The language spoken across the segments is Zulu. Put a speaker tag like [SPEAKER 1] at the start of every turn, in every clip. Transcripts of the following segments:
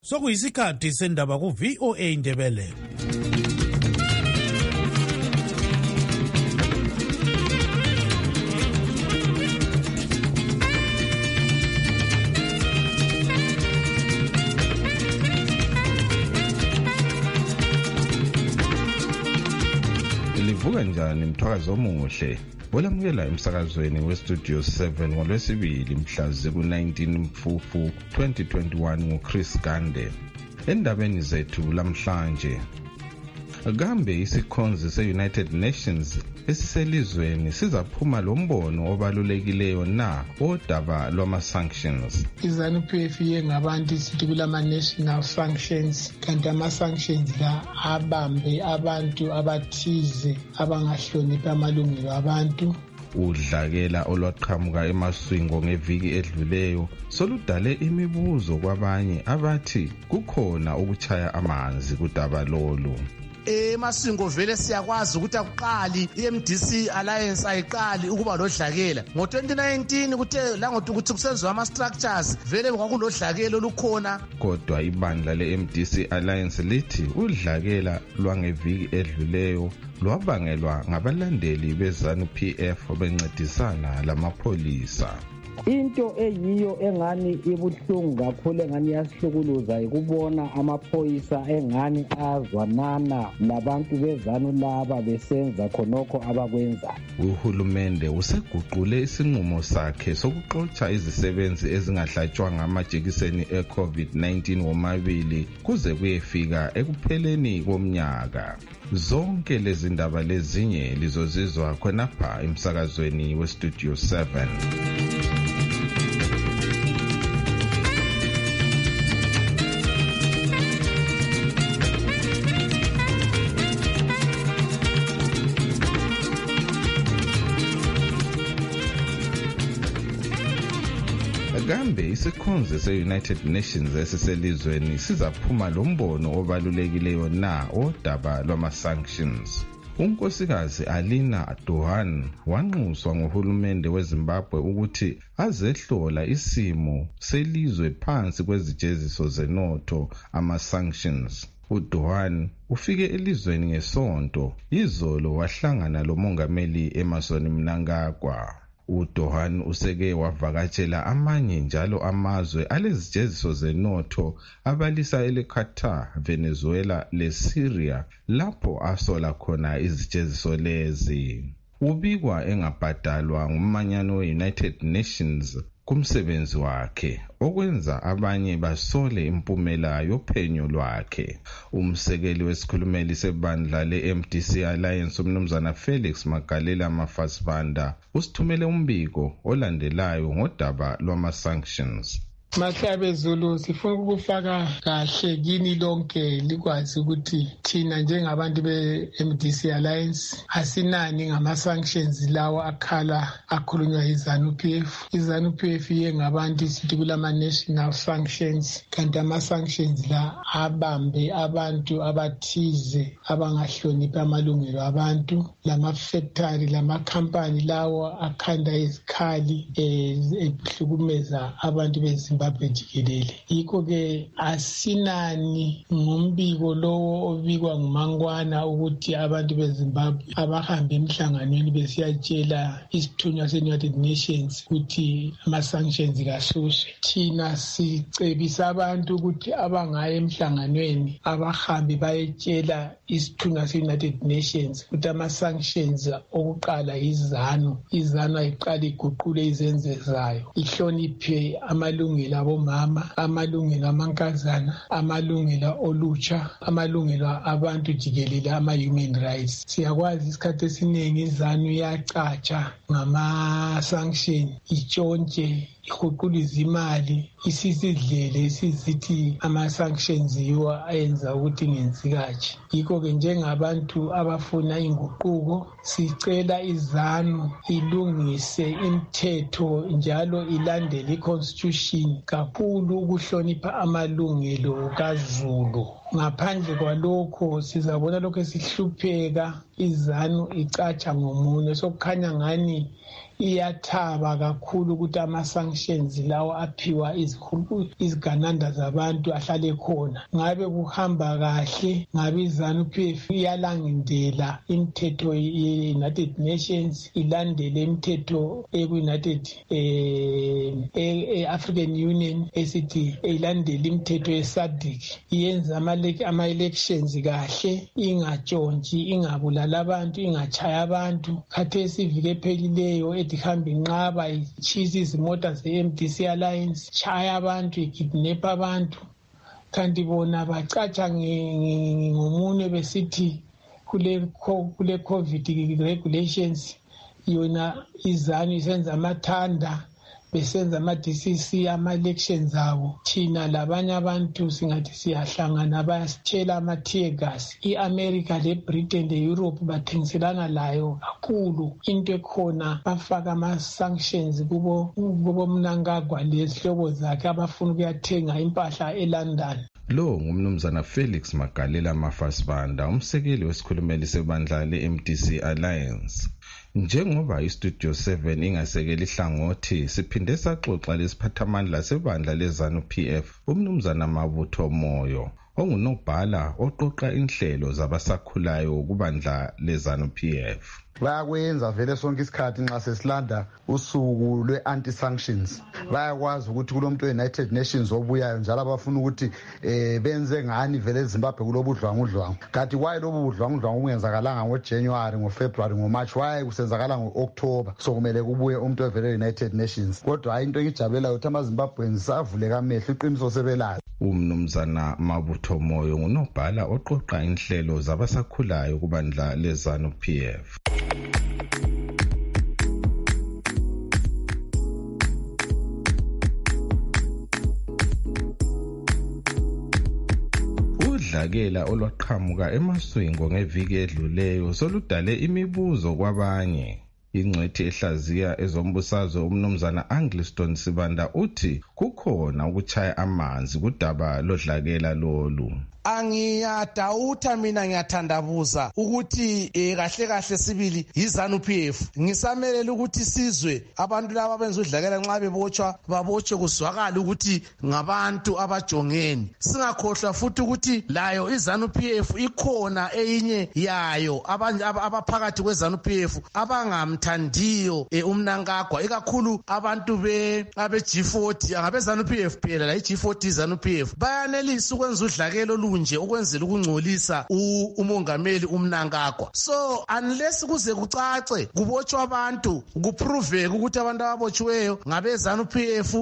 [SPEAKER 1] Sokuyisikhathi sendaba ku VOA Indebele.
[SPEAKER 2] Livuka njani mthwakazo omuhle? Olamukela emsakazweni weStudio 7 ngolwesibili mhla ku-19 Mfufu 2021 nguChris Gande. Endabeni zethu lamhlanje, kambe isikhonzi se-United Nations esiselizweni sizaphuma lombono obalulekileyo na odaba lwama-sanctions.
[SPEAKER 3] IZANU-PF yengabantu sithi kulama-national sanctions, kanti ama-sanctions la abambe abantu abathize abangahloniphi amalungelo abantu.
[SPEAKER 2] Udlakela olwaqhamuka emaswingo ngeviki edluleyo soludale imibuzo kwabanye abathi kukhona ukuchaya amanzi kudaba lolu.
[SPEAKER 4] Emasingo vele siyakwazi ukuthi akuqali iMDC Alliance ayiqali ukuba lodlakela ngo-2019 kuthe langokuthi kusenziwa ama-structures vele kwakulodlakela olukhona.
[SPEAKER 2] Kodwa ibandla le-MDC Alliance lithi udlakela lwangeviki edluleyo lwabangelwa ngabalandeli beZANU-PF bencedisana lamapholisa.
[SPEAKER 5] Into eyiyo engani ibuhlungu kakhulu engani yasihlukuluza ikubona amaphoyisa engani azwanana labantu bezanu laba besenza khonokho abakwenza.
[SPEAKER 2] Uhulumende useguqule isinqumo sakhe sokuxotsha izisebenzi ezingahlatshwanga amajekiseni e-COVID-19 womabili kuze kuyefika ekupheleni komnyaka. Zonke lezi ndaba lezinye lizozizwa khonapha emsakazweni weStudio 7. Kambe isikhonzi se-United Nations esiselizweni sizaphuma lombono obalulekileyo na odaba lwama-sanctions. Unkosikazi Alina Duhan wanxuswa nguhulumende weZimbabwe ukuthi azehlola isimo selizwe phansi kwezijeziso zenotho ama-sanctions. uDuhan ufike elizweni ngesonto, izolo wahlangana lomongameli Emmerson Mnangagwa. uDuhan useke wavakatshela amanye njalo amazwe alezijeziso zenotho abalisa eleQatar, Venezuela leSyria lapho asola khona izijeziso lezi. Ubikwa engabhadalwa ngumanyano we-United Nations kumsebenzi wakhe, okwenza abanye basole impumela yophenyo lwakhe. Umsekeli wesikhulumeli sebandla le-MDC Alliance umnumzana Felix Magalela Mafasibanda usithumele umbiko olandelayo ngodaba lwama-sanctions.
[SPEAKER 3] Mahlabe Zulu, sifuna ukufaka kahle kini lonke likwazi ukuthi thina njengabantu be-MDC Alliance asinani ngama-sanctions lawo akhulunywa iZANU-PF. iZANU-PF yengabantu sithi kulama-national sanctions, kanti ama-sanctions la abambe abantu abathize abangahloniphi amalungelo abantu. Lama-factory, lama-company lawo akhanda izikhali ehlukumeza abantu beZimbabwe jikelele. Yikho-ke asinani ngombiko lowo obikwa nguMangwana ukuthi abantu beZimbabwe abahambe emhlanganweni besiyatshela isithunywa se-United Nations ukuthi ama-sanctions kasuswe. Thina sicebisa abantu ukuthi abangaya emhlanganweni abahambe bayetshela isithunywa se-United Nations ukuthi ama-sanctions okuqala iZANU ayiqala iguqule izenzo zayo, ihloniphe amalungelo abomama, amalungelo amankazana, amalungelo olutsha, amalungelo abantu jikelele, ama-human rights. Siyakwazi isikhathi esiningi iZANU yacatsha ngama-sanction, itshontshe, ihuquliza imali, isizidlele, isizithi ama-sanctions yiwo ayenza ukuthi ngenzikaji. Yikho-ke njengabantu abafuna inguquko sicela iZANU ilungise imithetho njalo ilandele i-constitution kakhulu ukuhlonipha amalungelo kaZulu. Ngaphandle kwalokho sizabona lokho esihlupheka iZANU icatsha ngomunye sokukhanya ngani iyathaba kakhulu ukuthi ama-sanctions lawo aphiwa izigananda zabantu ahlale khona. Ngabe kuhamba kahle, ngabe iZANU-PF iyalangindela imithetho ye-United Nations, ilandele imithetho eku-United African Union esithi ilandele imithetho ye-SADC, iyenza ama-elections kahle, ingatshontshi, ingabulala abantu, ingachaya abantu. Khathesi iviki ephelileyo edihambe inqaba itshisa izimota ze-MDC Alliance, chaya abantu, ikidnap abantu. Kanti bona bacatsha ngomunye besithi kule COVID regulations yona iZANU isenza amathanda, besenza ama-DCC ama-elections abo. Thina labanye abantu singathi siyahlangana, bayasitshela ama-tear gas. I-America le-Britain le-Europe bathengiselana layo kakhulu. Into ekhona bafaka ama-sanctions kubo Mnangagwa lezihlobo zakhe abafuna ukuyathenga impahla eLondon.
[SPEAKER 2] Lo ngumnumzana Felix Magalela Mafasibanda, umsekeli wesikhulumeli sebandla le-MDC Alliance. Njengoba iStudio 7 ingasekeli ihlangothi, siphinde saxoxa lesiphathamandla sebandla leZANU-PF, umnumzana Mabutho Moyo, ongunobhala oqoqa inhlelo zabasakhulayo kubandla leZANU-PF.
[SPEAKER 6] Bayakwenza vele sonke isikhathi nxa sesilanda usuku lwe-anti-sanctions. Bayakwazi ukuthi kulomuntu we-United Nations obuyayo njalo abafuna ukuthi benze ngani vele eZimbabwe kulobudlwangudlwangu. Kanti waye lobu budlwangudlwangu bungenzakalanga ngoJanuary, ngoFebruary, ngoMarch, waye kusenzakala ngo-October. So kumele kubuye umuntu ovele we-United Nations. Kodwa hayi into engijabulayo ukuthi amaZimbabweans savuleka amehlo, iqiniso sebelazi.
[SPEAKER 2] Umnumzana Mabutho Moyo ngunobhala oqoqa inhlelo zabasakhulayo kubandla leZANU-PF. Udlakela olwaqhamuka eMaswingo ngeviki edluleyo soludale imibuzo kwabanye. Ingcwethi ehlaziya ezombusazwe umnumzana Angliston Sibanda uthi kukhona ukuchaya amanzi kudaba lodlakela lolu.
[SPEAKER 4] Angiyadawutha mina, ngiyathandabuza ukuthi kahle kahle sibili yiZANU-PF. Ngisamelela ukuthi sizwe abantu laba benza udlakela nxa bebotshwa babotshwe kuzwakala ukuthi ngabantu abajongeni. Singakhohlwa futhi ukuthi layo iZANU-PF ikhona eyinye yayo abaphakathi kweZANU-PF abangamthandiyo uMnangagwa, ikakhulu abantu abe-G40, angabeZANU-PF phela la i-G40 iZANU-PF bayanelisa ukwenza udlakelo nje ukwenzela ukungcolisa umongameli uMnangagwa. So unless kuze kucace kubotshwa abantu, kuproveke ukuthi abantu ababotshiweyo ngabeZANU-PF,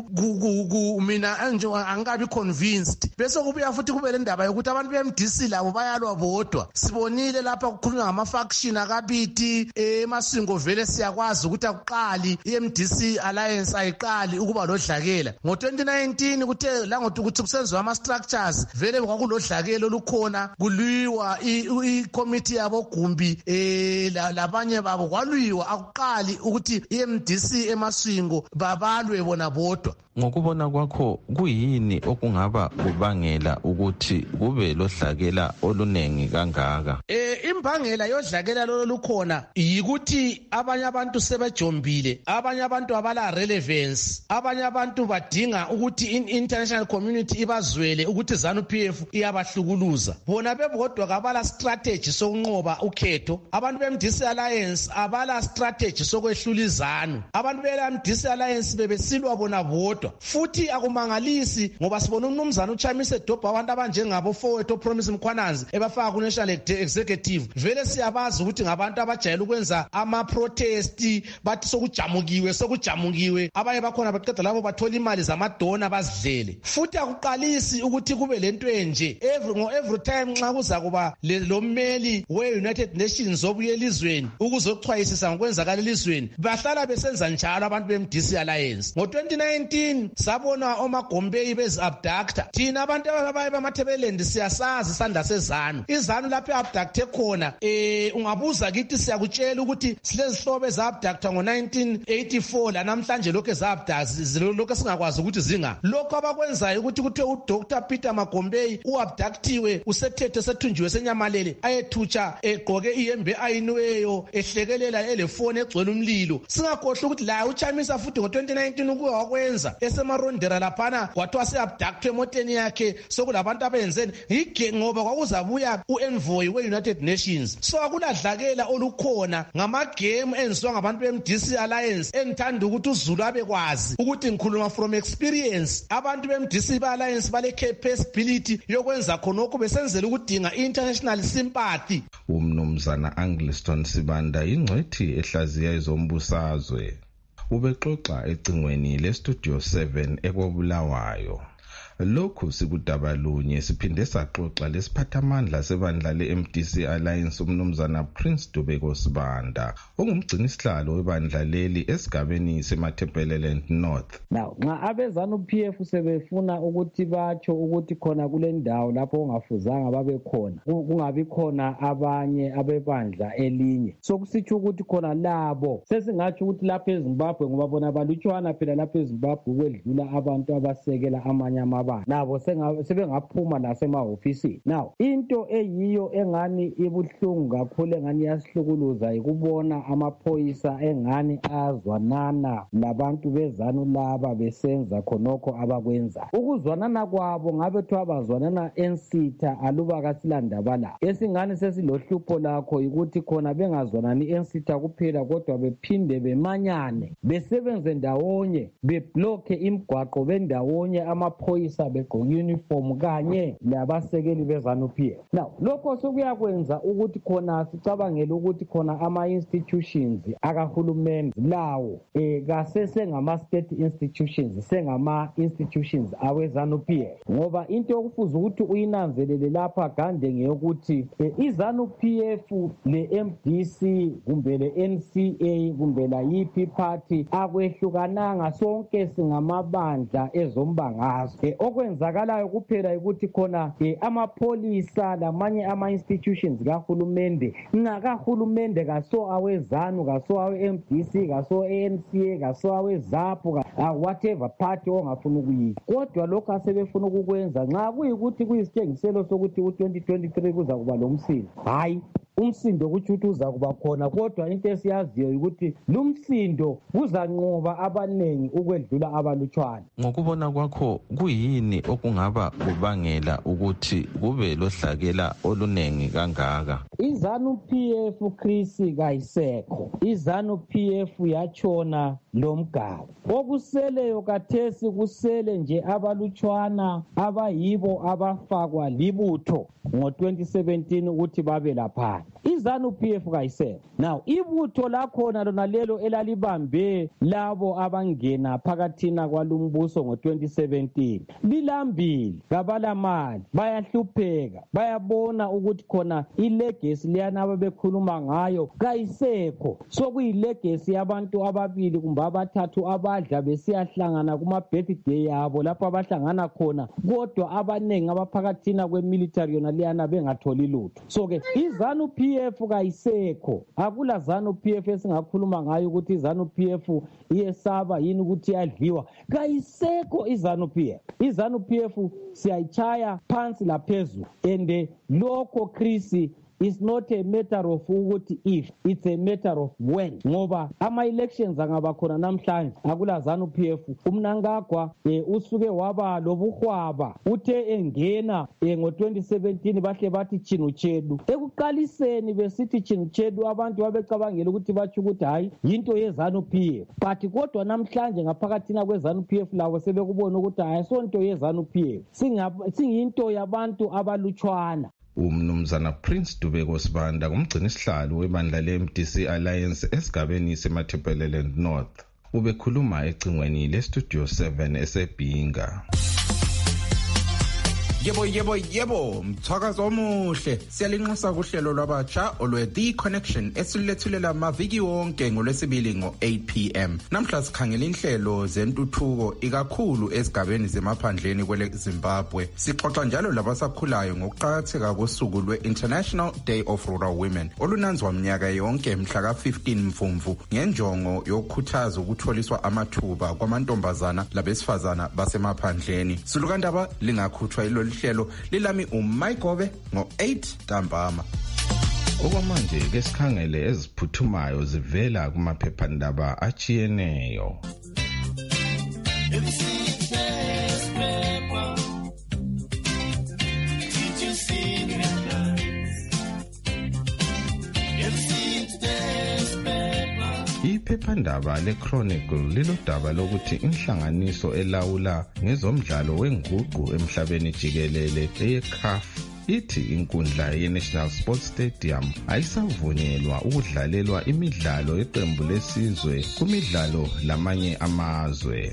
[SPEAKER 4] mina angikabi convinced. Bese kubuya futhi kube le ndaba yokuthi abantu beMDC labo bayalwa bodwa. Sibonile lapha kukhulunywa ngama-faction akabiti eMaswingo, vele siyakwazi ukuthi akuqali iMDC Alliance ayiqali ukuba lodlakela. Ngo-2019 kuthe langokuthi kusenziwa ama-structures, vele kwakulodlakela olukhona, kuliwa i-committee yabo Gumbi labanye babo kwalwiwa, akuqali ukuthi iMDC eMaswingo babalwe bona bodwa.
[SPEAKER 7] Ngokubona kwakho kuyini okungaba kubangela ukuthi kube lodlakela olunengi kangaka?
[SPEAKER 4] Imbangela yodlakela lolukhona yikuthi abanye abantu sebejombile, abanye abantu abala relevance, abanye abantu badinga ukuthi international community ibazwele ukuthi ZANU-PF iyabahlukuluza. Bona bebodwa kabala strategy sokunqoba ukhetho. Abantu beMDC Alliance abala strategy sokwehlula iZANU. Abantu beMDC Alliance bebesilwa bona bodwa. Futhi akumangalisi ngoba sibona umnumzana uChamise Dobha abantu abanjengabo Fowethu Promise Mkhwananzi ebafaka ku National Executive. Vele siyabazi ukuthi ngabantu abajayela ukwenza ama-protest, bathi sokujamukiwe, abanye bakhona baqeda labo bathola imali zamadona bazidlele. Futhi akuqalisi ukuthi kube lento enje every time nxa kuza kuba lo mmeli we-United Nations obuye elizweni ukuzochwayisisa ngokwenzakala elizweni, bahlala besenza njalo abantu beMDC Alliance. Ngo-2019 sabona omaGombeyi bezi-abducta. Thina abantu abaye bamaThebelendi siyasazi isandla seZANU. iZANU lapho abducte khona lukhona ungabuza kithi siyakutshela ukuthi silezihlobo ezabductwa ngo1984 lanamhlanje lokho ezabductwa lokho singakwazi ukuthi zinga lokho abakwenzayo ukuthi kuthe uDr Peter Magombei uabductiwe usethethe sethunjiwe senyamalele ayethutsha egqoke iyembe ayinweyo ehlekelela elefone egcwele umlilo singakhohle ukuthi la uChamisa futhi ngo2019 ukuwa wakwenza esemarondera laphana kwathiwa seabductwe emoteni yakhe sokulabantu abenzeni igenge ngoba kwakuzabuya uenvoy we-United Nations so akuladlakela olukhona ngamagame enziwa ngabantu beMDC Alliance engithanda ukuthi uZulu abekwazi ukuthi ngikhuluma from experience abantu beMDC Alliance bale capability yokwenza khonokho besenzela ukudinga international sympathy.
[SPEAKER 2] Umnumzana Angliston Sibanda ingcwethi ehlaziya ezombusazwe ubexoxa ecingweni leStudio 7 eKobulawayo. Lokhu sikudaba lunye siphinde saxoxa lesiphathamandla sebandla leMDC Alliance umnumzana Prince Dubeko Sibanda ongumgcinisihlalo webandla leli esigabeni seMathebeleland North.
[SPEAKER 5] Now nxa abezanu PF sebefuna ukuthi batsho ukuthi khona kule ndawo lapho ongafuzanga babe khona kungabi khona abanye abebandla elinye sokusitsho ukuthi khona labo sesingatsho ukuthi lapha eZimbabwe ngoba bona balutshwana phela lapha eZimbabwe kwedlula abantu abasekela amanye amabandla nabo sebengaphuma nasemahofisini. Now into eyiyo engani ibuhlungu kakhulu engani yasihlukuluza ikubona amaphoyisa engani azwanana labantu bezanu laba besenza khonokho abakwenza. Ukuzwanana kwabo ngabe thiwa bazwanana ensitha aluba kasilandabala esingani sesilohlupho lakho ukuthi khona bengazwanani ensitha kuphela kodwa bephinde bemanyane besebenze ndawonye beblocke imigwaqo bendawonye amaphoyisa begqoke uniform kanye labasekeli bezanu PF. Now lokho sokuyakwenza ukuthi khona sicabangela ukuthi khona ama institutions akahulumeni lawo kasese ngama state institutions sengama institutions awezanu PF ngoba into yokufuza ukuthi uyinanzelele lapha gande ngeyokuthi izanu PF le MDC kumbe le NCA kumbe la yipi party akwehlukananga sonke singamabandla ezombangazwe okwenzakalayo kuphela ukuthi khona amapholisa lamanye ama-institutions kahulumende ngakahulumende kaso awezanu kaso awe-MDC kaso ANC kaso aweZAPU whatever party ongafuna ukuyika kodwa lokho asebefuna ukukwenza nxa kuyikuthi kuyisitshengiselo sokuthi u-2023 kuza kuba lomsindo hayi umsindo kuthi uza kuba khona kodwa into esiyaziyo ukuthi lumsindo kuzanqoba abanengi ukwedlula abalutshwana.
[SPEAKER 7] Ngokubona kwakho kuyini okungaba kubangela ukuthi kube lohlakela olunengi kangaka?
[SPEAKER 5] Izanu PF Chris kayisekho izanu PF yatshona lomgaba okuseleyo kathesi kusele nje abalutshwana abayibo abafakwa libutho ngo2017 ukuthi babe lapha izanu PF kayisekho. Now ibutho lakhona lona lelo elalibambe labo abangena phakathina kwalumbuso ngo2017 lilambile kabalamali bayahlupheka bayabona ukuthi khona ilegacy liyana ababekhuluma ngayo kayisekho sokuyilegacy yabantu ababili kumbe abathathu abadla besiyahlangana kuma birthday yabo lapho abahlangana khona kodwa abanengi abaphakathina kwemilitary yona liyana bengatholi lutho. So ke izanu PF kayisekho akula zanu PF esingakhuluma ngayo ukuthi izanu PF iyesaba yini ukuthi yadliwa kayisekho izanu PF. Izanu PF siyayichaya phansi laphezulu and lokho Chris is not a matter of ukuthi if, it's a matter of when ngoba ama-elections angaba khona namhlanje akula zanu PF umnangagwa usuke waba lobuhwaba uthe engena ngo2017 bahle bathi chinu chedu ekuqaliseni besithi chinu chedu abantu babecabangela ukuthi batsho ukuthi hayi yinto yezanu PF but kodwa namhlanje ngaphakathina kwezanu PF labo sebekubona ukuthi hayi sonto yezanu PF singiyinto yabantu abalutshwana.
[SPEAKER 2] Umnumzana Prince Dubeko Sibanda ngumgcinisihlalo webandla leMDC Alliance esigabeni seMathebeleland North ubekhuluma ecingweni leStudio 7 eseBhinga.
[SPEAKER 8] Yebo, mthakazo omuhle. Siyalinxusa kuhlelo lwabatsha olwe The Connection esilethulela amaviki wonke ngolwesibili ngo-8 p.m. Namhla sikhangela inhlelo zentuthuko ikakhulu esigabeni zemaphandleni kwele Zimbabwe. Sixoxa njalo labasakhulayo ngokuqakatheka kosuku lwe-International Day of Rural Women olunanzwa mnyaka yonke mhla ka-15 Mfumfu ngenjongo yokukhuthaza ukutholiswa amathuba kwamantombazana labesifazana basemaphandleni. Sulukandaba lingakhuthwa ilo lihlelo lilami uMayigobe ngo-8 ntambama.
[SPEAKER 2] Okwamanje ke sikhangele eziphuthumayo zivela kumaphephandaba achiyeneyo. Iphephandaba leChronicle lilodaba lokuthi inhlanganiso elawula ngezomdlalo wenguqu emhlabeni jikelele eyeCAF ithi inkundla ye-National Sports Stadium ayisavunyelwa ukudlalelwa imidlalo yeqembu lesizwe kumidlalo lamanye amazwe.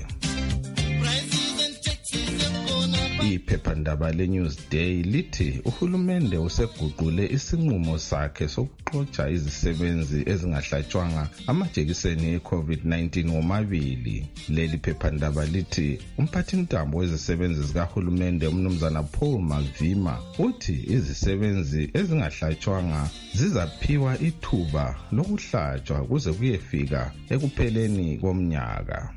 [SPEAKER 2] Iphephandaba leNewsday lithi uhulumende useguqule isinqumo sakhe sokuxotsha izisebenzi ezingahlatshwanga amajekiseni e-COVID-19 womabili. Leli phephandaba lithi umphathintambo wezisebenzi zikahulumende umnumzana Paul Mavima uthi izisebenzi ezingahlatshwanga zizaphiwa ithuba lokuhlatshwa kuze kuyefika ekupheleni komnyaka.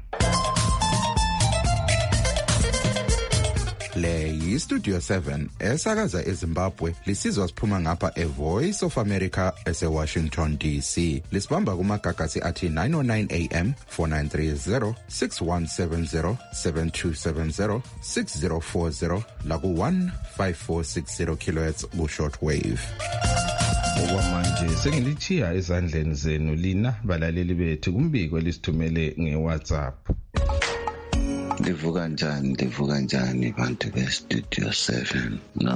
[SPEAKER 9] Le yi-Studio 7 esakaza eZimbabwe lisizwa siphuma ngapha eVoice of America ese-Washington DC. Lisibamba kumagagasi athi 909 AM, 4930, 6170, 7270, 6040 laku-15460 kHz ku-shortwave.
[SPEAKER 2] Okwamanje sengilichiya ezandleni zenu lina balaleli bethu kumbiko elisithumele nge-WhatsApp.
[SPEAKER 10] Ndivuka njani bantu be-Studio 7.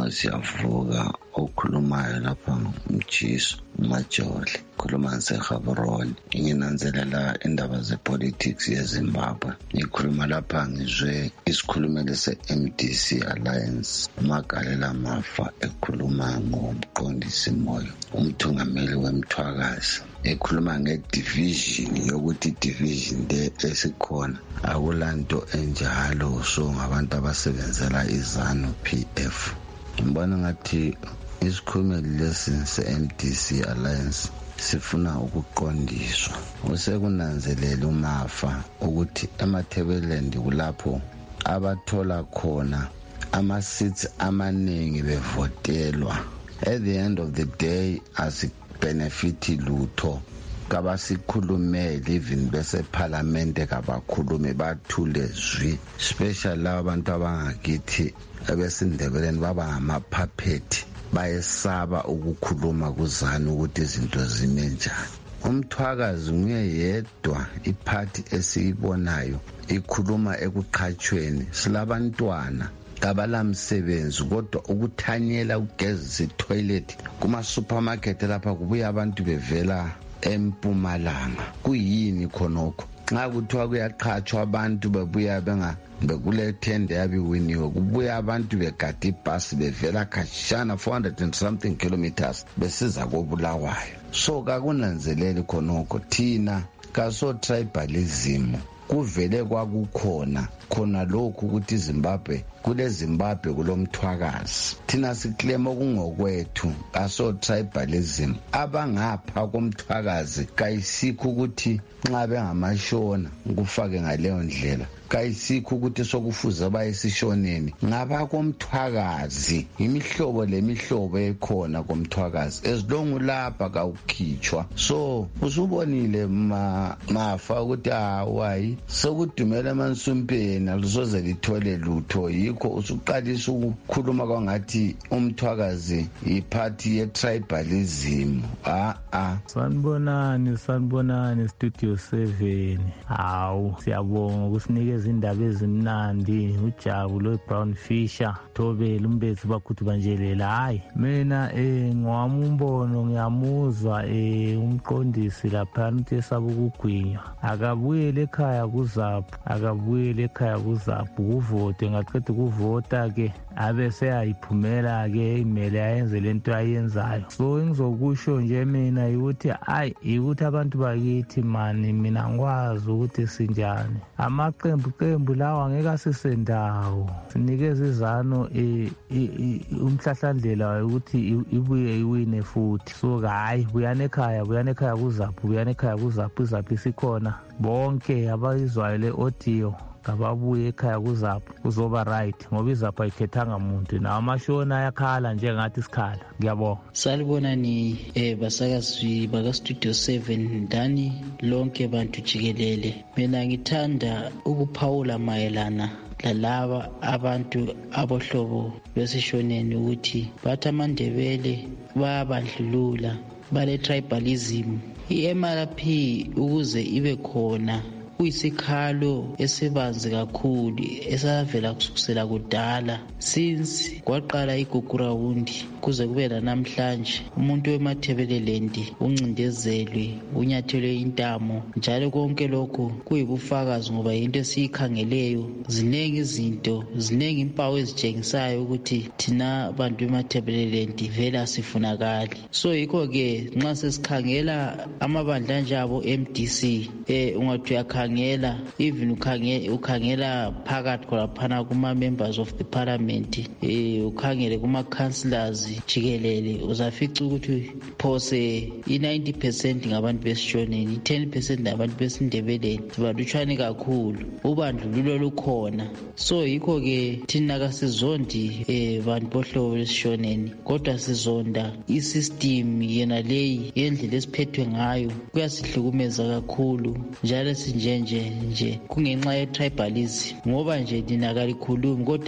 [SPEAKER 10] Siyavuka okhulumayo lapha Mjiso Majoli khuluma ngeGaborone. Nginanzelela indaba zepolitics yeZimbabwe. Ngikhuluma lapha ngizwe isikhulumeli se-MDC Alliance Magalela Mafa ekhuluma ngomqondisi moyo umthungameli wemthwakazi ekhuluma ngedivision yokuthi division le esikhona akulanto enjalo so ngabantu abasebenzela iZANU PF. Ngibona ngathi isikhulumeli lesi se-MDC Alliance sifuna ukuqondiswa. Usekunanzelela uMafa ukuthi eMatabeleland kulapho abathola khona ama-seats amaningi bevotelwa. At the end of the day asibenefiti lutho kabasikhulumele even bese parliament kabakhulume bathule zwi, special laba bantu abangakithi abesindebeleni baba ngamaphaphethi bayesaba ukukhuluma kuZANU ukuthi izinto zime njani. Umthwakazi nguye yedwa iphathi esiyibonayo ikhuluma ekuqhatshweni silabantwana kabalamsebenzi kodwa ukuthanyela ugezisa itoilet kuma supermarket lapha kubuya abantu bevela eMpumalanga. Kuyini khonokho? Nxa kuthiwa kuyaqhatshwa abantu bebuya bekule tende yabiwiniwe kubuya abantu begada ibhasi bevela khatshana 400 and something kilometers besiza koBulawayo. So kakunanzeleli khonokho thina kaso tribalism kuvele kwakukhona khona lokhu ukuthi iZimbabwe kule Zimbabwe kulomthwakazi. Thina siclaim okungokwethu aso tribalism abangapha komthwakazi kayisikho ukuthi nxa bengamashona ngufake ngaleyo ndlela kayisikho ukuthi sokufuza bayesishoneni ngabakomthwakazi. Imihlobo lemihlobo ekhona komthwakazi esilongu lapha kawukhitshwa. So usubonile Mafa ukuthi hayi sokudumela emansumpeni alisoze lithole lutho. Yikho usuqalisa ukukhuluma kwangathi umthwakazi iphathi ye-tribalism. Sanibonani
[SPEAKER 11] Studio 7. Hawu siyabonga ukusinika sinikeza indaba ezimnandi, uJabu loBrown Fisher, Thobela umbezi bakhuthubanjelela. Hayi mina ngwami umbono ngiyamuzwa umqondisi lapha uthi esaba ukugwinywa akabuyele ekhaya kuZaphu, kuvote, ngaqeda ukuvota ke abe seyayiphumela ke imele ayenze lento ayenzayo. So engizokusho nje mina ukuthi ukuthi abantu bakithi mani mina ngikwazi ukuthi sinjani. Amaqembu lawa ngeke asisendawo, sinikeza izano umhlahlandlela ukuthi ibuye iwine futhi. So hayi buyana ekhaya kuZaphu, iZaphu isikhona. Bonke abayizwayo le audio kababuye ekhaya kuZaphu kuzoba right, ngoba iZaphu ayikhethanga muntu. Nawo amashona ayakhala njengathi isikhala. Ngiyabonga.
[SPEAKER 12] Salibona ni basakazi baka Studio 7 ndani lonke bantu jikelele. Mina ngithanda ukuphawula mayelana lalaba abantu abohlobo besishoneni ukuthi bathi amaNdebele bayabandlulula, bale tribalism. I-MRP ukuze ibe khona kuyisikhalo esibanzi kakhulu esavela kusukela kudala, since kwaqala igugurawundi kuze kube namhlanje. Umuntu weMathebeleland uncindezelwe, unyathelwe intamo, njalo konke lokho kuyibufakazi ngoba into esiyikhangeleyo. Ziningi izinto, ziningi impawu ezitshengisayo ukuthi thina bantu beMathebeleland vele asifunakali. So yikho ke nxa sesikhangela amabandla njabo MDC ungathi uyakhangela, even ukhangela phakathi khona kuma-members of the parliament, ukhangele kuma-councillors jikelele, uzafica ukuthi phose i-90% ngabantu besishoneni, i-10% ngabantu besindebeleni. Sibalutshwane kakhulu, ubandlululo lukhona. So yikho ke thina kasizondi bantu bohlobo lesishoneni, kodwa sizonda i-system yena leyi yendlela esiphethwe ngayo. Kuyasihlukumeza kakhulu njalo sinjenje kungenxa ye-tribalism, ngoba nje thina kalikhulumi kodwa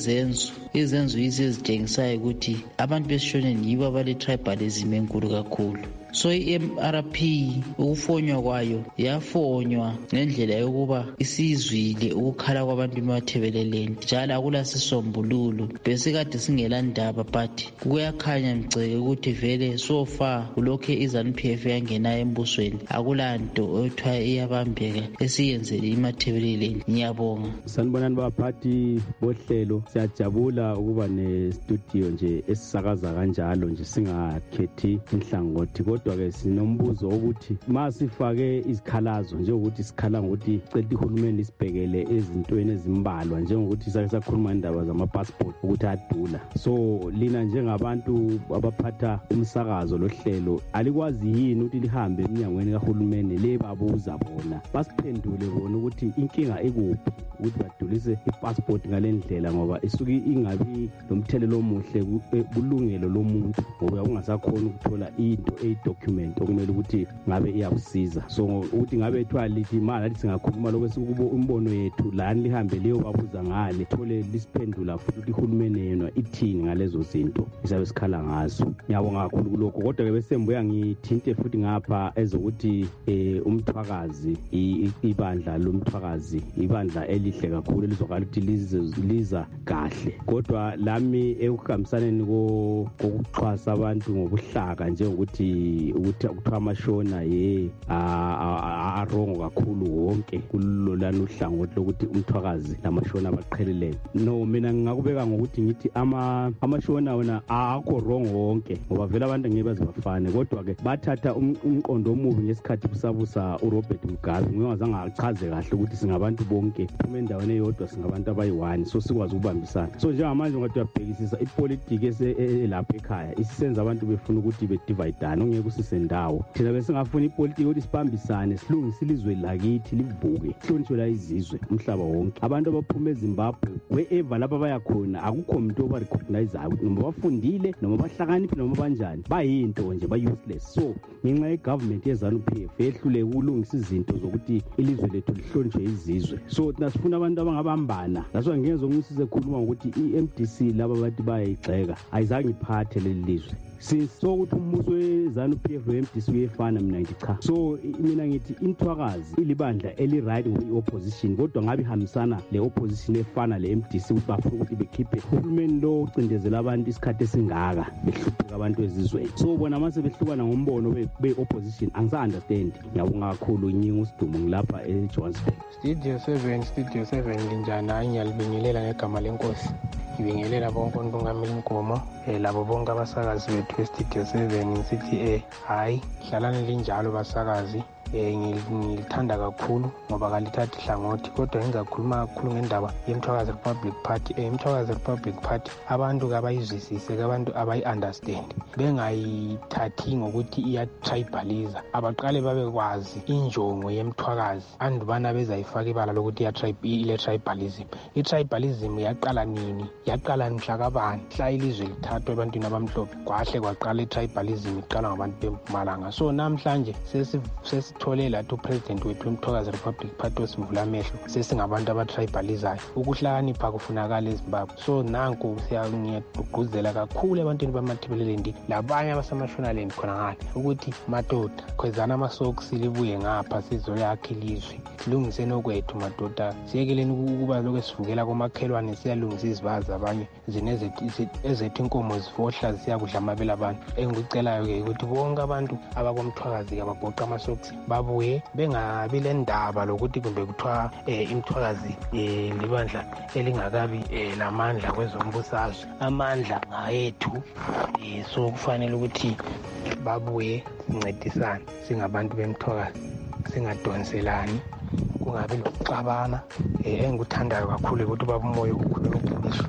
[SPEAKER 12] izenzo yizo ezitshengisayo ukuthi abantu besishoneni yibo abale-tribalism enkulu kakhulu. So i-MRP ukufonywa kwayo yafonywa ngendlela yokuba isizwile ukukhala kwabantu beMathebeleland, njalo akula sisombululo. Besikade singela ndaba, but kuyakhanya mgceke ukuthi vele so far kulokhe iZANU-PF yangena embusweni akulanto ethiwa iyabambeka esiyenzele iMathebeleland. Ngiyabonga.
[SPEAKER 5] Sanibonani baphathi bohlelo, siyajabula ukuba ne-studio nje esisakaza kanjalo nje singakhethi inhlangothi. Kodwa-ke sinombuzo wokuthi ma sifake izikhalazo njengokuthi sikhala ngokuthi cela ihulumeni isibhekele ezintweni ezimbalwa, njengokuthi sake sakhuluma indaba zamapassport ukuthi adula. So lina njengabantu abaphatha umsakazo lohlelo, alikwazi yini ukuthi lihambe eminyangweni kahulumeni le babuza bona, basiphendule bona ukuthi inkinga ikuphi ukuthi badulise ipassport ngale ndlela, ngoba isuke ingabi nomthelelo omuhle kulungelo lomuntu, ngoba ungasakhona ukuthola into document okumele ukuthi ngabe iyakusiza. So ukuthi ngabe ethiwa lithi manje lithi singakhuluma lokwesikubo umbono yethu lani lihambe leyo babuza ngale, thole lisiphendula futhi ukuthi ihulumeni yena ithini ngalezo zinto isabe sikhala ngazo. Ngiyabonga kakhulu kulokho. Kodwa ke bese mbuya ngithinte futhi ngapha ezokuthi umthwakazi, ibandla lomthwakazi ibandla elihle kakhulu elizokala ukuthi liza kahle, kodwa lami ekuhambisaneni kokuxhasa abantu ngobuhlaka njengokuthi kuthiwa amashona arongo kakhulu wonke kulolana uhlangothi lokuthi umthwakazi lamashona abaqheleleyo. No, mina ngingakubeka ngokuthi ngithi amashona wona akho wrong wonke, ngoba vele abantu ngeke baze bafane, kodwa-ke bathatha umqondo omubi ngesikhathi busabusa uRobert Mugabe. Ngingazange achaze kahle ukuthi singabantu bonke phuma endaweni eyodwa, singabantu abayi-1, so sikwazi ukubambisana. So njengamanje ungathi uyabhekisisa ipolitiki elapha ekhaya isisenza abantu befuna ukuthi bedivayidane, ongeke usisendawo. Thina besingafuna ipolitiki ukuthi sibambisane, silungise ilizwe lakithi livuke, sihlonishwe la izizwe umhlaba wonke. Abantu abaphuma eZimbabwe wherever lapha bayakhona akukho muntu obarecognizeayo noma bafundile noma bahlakaniphi noma banjani, bayinto nje ba-useless. So ngenxa ye-government yeZANU-PF yehluleke ukulungisa izinto zokuthi ilizwe lethu lihlonishwe izizwe. So thina sifuna abantu abangabambana. That's ngeke ngizongisize khuluma ukuthi i-MDC laba bathi bayayigxeka ayizange iphathe leli lizwe.
[SPEAKER 13] sokuthi umbuso weZANU-PF lo-MDC uyefana mina ngithi cha. So mina ngithi intwakazi ilibandla eli-right ngokwe-opposition kodwa ngabe ihambisana le-opposition efana le-MDC ukuthi bafuna ukuthi bekhiphe uhulumeni lo ucindezela abantu isikhathi esingaka behlupheka abantu ezizweni. So bona mase behlukana ngombono be-opposition angisa-understand. Ngiyabonga kakhulu Nyingi uSidumo ngilapha eJohannesburg.
[SPEAKER 14] Studio 7 linjani? Hayi ngiyalibingelela ngegama lenkosi. Ngibingelela bonke ontungameli Nkomo labo bonke abasakazi bethu beStudio 7 ngisithi hayi hlalani linjalo basakazi. Ngilithanda kakhulu ngoba kalithathi hlangothi kodwa ngizakhuluma kakhulu ngendaba yeMthwakazi Republic Party. iMthwakazi Republic Party abantu kabayizwisise, abantu abayi-understand, bengayithathi ngokuthi iya-tribaliza. Abaqale babekwazi injongo yeMthwakazi andubana bezayifaka ibala lokuthi ile-tribalism. I-tribalism yaqala nini? Yaqala mhlakabani? Mhla ilizwe lithathwa ebantwini abamhlophe kwahle kwaqala i-tribalism iqala ngabantu bempumalanga. So namhlanje sesithole lathi upresident wethu weMthwakazi Republic Party osivula amehlo sesingabantu abatribalizayo. Ukuhlakanipha kufunakala eZimbabwe. So nanku ngiyagqugquzela kakhulu ebantwini bamaThibelelendi labanye abasemashonaleni khona ngale ukuthi madoda khwezana amasokisi libuye ngapha sizoyakha ilizwe, silungiseni okwethu madoda, siyekeleni ukuba lokhu sivukela komakhelwane siyalungisa izibazi abanye ezethu inkomo zifohla ziyakudla amabele abantu. Engikucelayo-ke ukuthi bonke abantu abakomthwakazi abagoqa amasokisi babuye bengabi le ndaba lokuthi kumbe kuthiwa iMthwakazi libandla elingakabi lamandla kwezombusazwe. Amandla ngayethu, so kufanele ukuthi babuye sincedisane singabantu beMthwakazi, singadonselani, kungabi lokuxabana. Engikuthandayo kakhulu ukuthi baba umoya ukukhuluma iqiniso.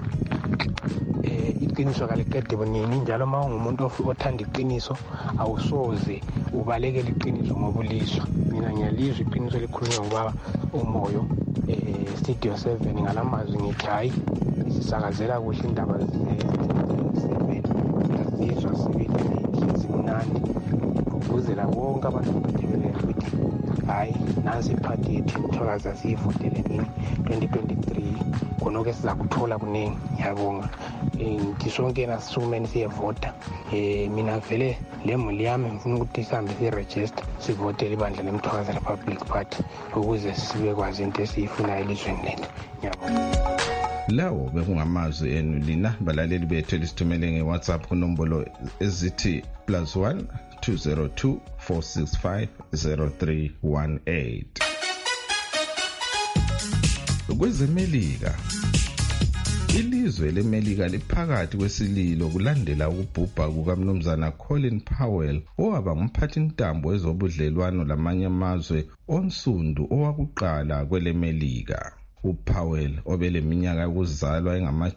[SPEAKER 14] Iqiniso kaliqede bunini, njalo uma ungumuntu othanda iqiniso awusoze ubalekele iqiniso ngobuliswa. Mina ngiyalizwa iqiniso likhulunywa ngubaba umoyo. Studio 7 ngalamazwi ngithi hayi sisakazela kuhle indaba zizwa sibili zimnandi. Ngigqugquzela bonke abantu beThibelele ukuthi hayi nansi iphathi yethu iMthwakazi asiyivotele nini 2023 khona-ke siza kuthola kuningi. Ngiyabonga. Ngithi sonke nasisukumeni siyevota. Mina vele le muli yami ngifuna ukuthi sihambe sirejista sivotele ibandla leMthwakazi Republic Party ukuze sibekwazi into esiyifunayo elizweni lethu. Ngiyabonga.
[SPEAKER 2] Lawo bekungamazwi enu lina balaleli bethu elisithumele ngeWhatsApp kunombolo ezithi +1 202 465 0318. Kwezemelika, ilizwe leMelika liphakathi kwesililo kulandela ukubhubha kukaMnumzana Colin Powell owaba ngumphathintambo wezobudlelwano lamanye amazwe onsundu owakuqala kweleMelika. uPowell obeleminyaka yokuzalwa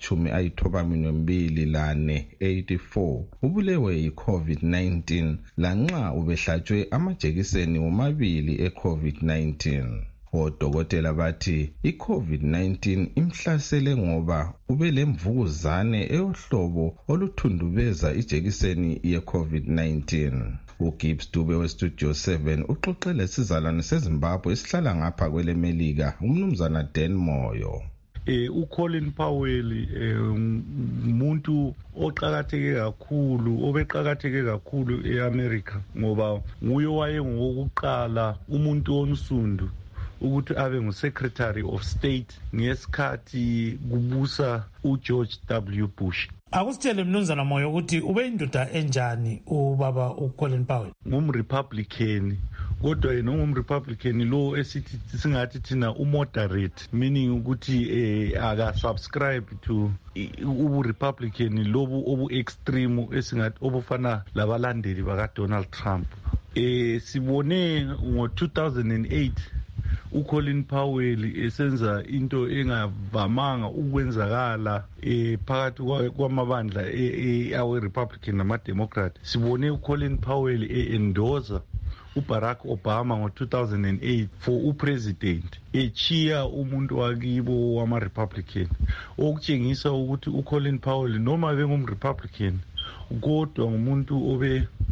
[SPEAKER 2] engama-94 ubulewe yi-COVID-19 lanxa ubehlatshwe amajekiseni womabili e-COVID-19. Odokotela bathi i-COVID-19 imhlasele ngoba ubelemvukuzane eyohlobo oluthundubeza ijekiseni ye-COVID-19. uGibbs Dube weStudio 7 uxoxele isizalwane seZimbabwe esihlala ngapha kweleMelika umnumzana Dan Moyo.
[SPEAKER 15] uColin Powell umuntu oqhakatheke kakhulu obeqhakatheke kakhulu eAmerica ngoba nguye wayengokuqala umuntu onsundu ukuthi abe nguSecretary of State ngesikhathi kubusa uGeorge W. Bush.
[SPEAKER 1] Akusitshele mnumzana Moyo ukuthi ube indoda enjani ubaba uColin Powell?
[SPEAKER 15] NgumRepublican kodwa yena ungumRepublican lo esithi singathi thina umoderate, meaning ukuthi aka subscribe to uRepublican lobu obu-extreme esingathi obufana labalandeli bakaDonald Trump. Sibone ngo-2008 uColin Powell esenza into engavamanga ukwenzakala phakathi kwamabandla awe-Republican nama-Democrat. Sibone uColin Powell endorser uBarack Obama ngo-2008 for upresident echiya umuntu wakibo wama-Republican, okutshengisa ukuthi uColin Powell noma bengumRepublican kodwa ngumuntu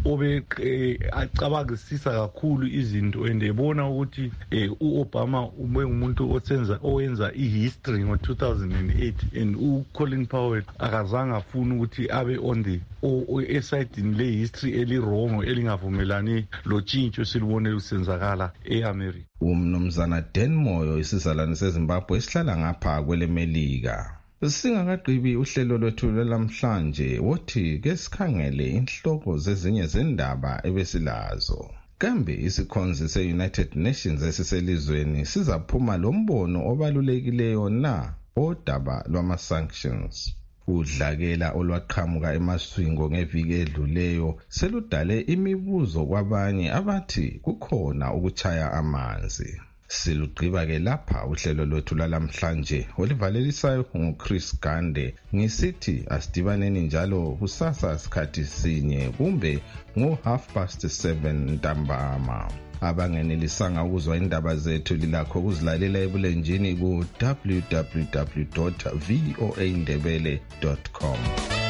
[SPEAKER 15] obe acabakisisa kakhulu izinto and ebona ukuthi uObama ube umuntu owenza ihistory ngo-2008 and uColin Powell akazange afuna ukuthi abe on the esayidini le-history elirongo elingavumelani lotshintsho silubone lusenzakala e-America.
[SPEAKER 2] Umnumzana Dan Moyo isizalwane seZimbabwe esihlala ngapha kwelemelika. Singakagqibi uhlelo lwethu lwamhlanje wothi ke sikhangele inhloko zezinye zendaba ebesilazo. Kambe isikhonzi se-United Nations esiselizweni sizaphuma lombono obalulekileyo na odaba lwama-sanctions. Udlakela olwaqhamuka emaswingo ngeviki edluleyo seludale imibuzo kwabanye abathi kukhona ukuchaya amanzi. Silugqiba ke lapha uhlelo lwethu lamhlanje olivalelisayo nguChris Gande ngisithi asidibaneni njalo kusasa isikhathi sinye kumbe ngo7:30 ntambama. Abangenelisanga ukuzwa indaba zethu lilakho ukuzilalela ebulenjini ku www.voaindebele.com.